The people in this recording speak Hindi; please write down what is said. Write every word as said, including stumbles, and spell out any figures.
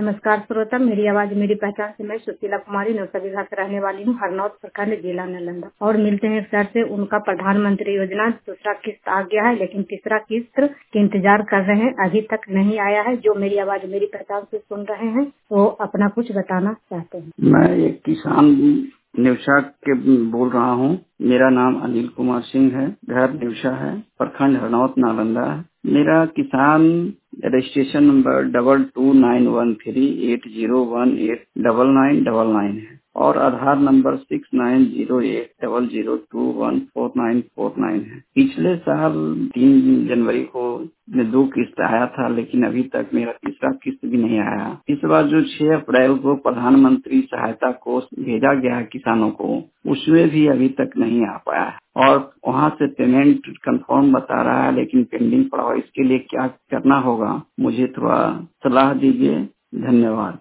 नमस्कार श्रोता, मेरी आवाज मेरी पहचान से मैं सुशीला कुमारी नौसा विभाग से रहने वाली हूँ, हरनौत प्रखंड जिला नालंदा। और मिलते हैं सर से, उनका प्रधानमंत्री योजना दूसरा किस्त आ गया है, लेकिन तीसरा किस्त के इंतजार कर रहे हैं, अभी तक नहीं आया है। जो मेरी आवाज मेरी पहचान से सुन रहे हैं वो अपना कुछ बताना चाहते हैं। मैं एक किसान निवशा के बोल रहा हूँ। मेरा नाम अनिल कुमार सिंह है, घर निवशा है, प्रखंड हरनौत नालंदा है। मेरा किसान registration number double two nine one three eight zero one eight double nine double nine है और Aadhaar number six nine zero eight double zero two one four nine four nine है। पिछले साल तीन जनवरी को में दो किस्त आया था, लेकिन अभी तक मेरा तीसरा किस्त भी नहीं आया। इस बार जो छह अप्रैल को प्रधानमंत्री सहायता कोष भेजा गया है किसानों को, उसमें भी अभी तक नहीं आ पाया है और वहाँ से पेमेंट कंफर्म बता रहा है, लेकिन पेंडिंग पड़ा हुआ। इसके लिए क्या करना होगा, मुझे थोड़ा सलाह दीजिए। धन्यवाद।